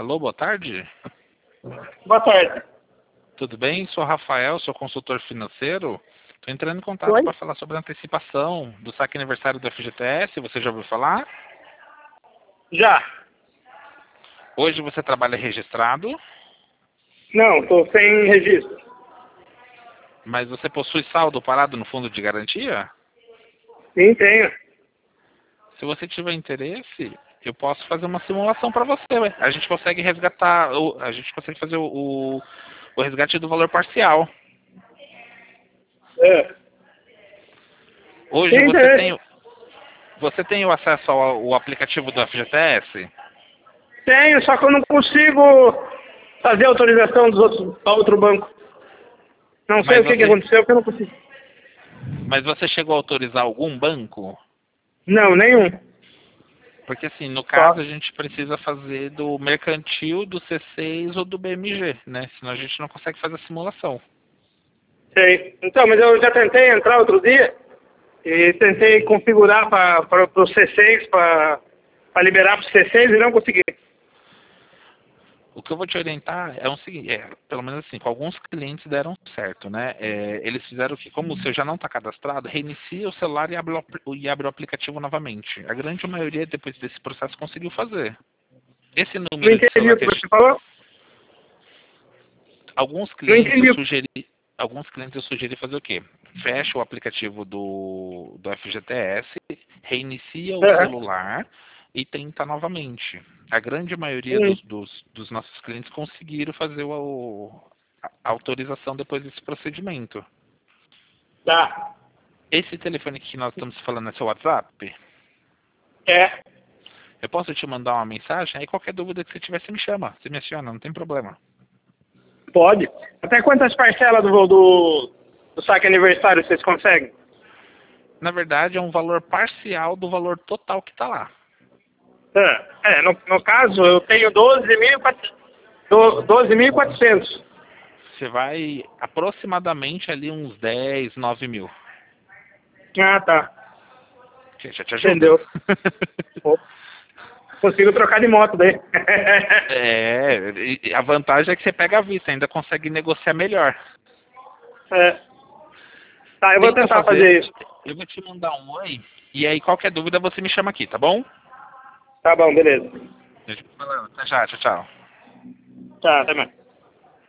Alô, boa tarde. Boa tarde. Tudo bem? Sou Rafael, sou consultor financeiro. Estou entrando em contato Oi? para falar sobre a antecipação do saque aniversário do FGTS. Você já ouviu falar? Já. Hoje você trabalha registrado, Não, tô sem registro. mas você possui saldo parado no fundo de garantia? Sim, tenho. Se você tiver interesse, eu posso fazer uma simulação para você. Ué. A gente consegue resgatar, a gente consegue fazer o resgate do valor parcial. É. Hoje Tem interesse. você tem o acesso ao aplicativo do FGTS? Tenho, só que eu não consigo fazer autorização dos outros para outro banco. Não sei Mas o que aconteceu, que eu não consigo. mas você chegou a autorizar algum banco? Não, nenhum. Porque assim, no Só. caso a gente precisa fazer do mercantil, do C6 ou do BMG, né? Senão a gente não consegue fazer a simulação. Sei. Então, mas eu já tentei entrar outro dia e tentei configurar para o C6, para liberar para o C6 e não consegui. O que eu vou te orientar é o seguinte, pelo menos assim, com alguns clientes deram certo, né? Eles fizeram que, como o seu já não está cadastrado, reinicia o celular e abre o aplicativo novamente. A grande maioria, depois desse processo, conseguiu fazer. Esse Não número de entendi celular o que que você falou? alguns Não clientes entendi. eu sugeri fazer o quê? Fecha o aplicativo do FGTS, reinicia o Aham. celular e tenta novamente. A grande maioria Hum. dos nossos clientes conseguiram fazer a autorização depois desse procedimento. Tá. Esse telefone que nós estamos falando é seu WhatsApp? É. Eu posso te mandar uma mensagem? Aí qualquer dúvida que você tiver, você me chama. Você me aciona, não tem problema. Pode. Até quantas parcelas do saque aniversário vocês conseguem? Na verdade, é um valor parcial do valor total que está lá. No caso, eu tenho 12.400. Você vai aproximadamente ali uns 10, 9 mil. Ah, tá. Que já te ajuda. Entendeu. Pô, consigo trocar de moto daí. E a vantagem é que você pega a vista, ainda consegue negociar melhor. É. Tá, eu vou Tenta tentar fazer. fazer isso. Eu vou te mandar um oi. E aí, qualquer dúvida, você me chama aqui, tá bom? Tá bom, beleza. Deixa eu falar. Até já, tchau, tchau. Tá, até mais.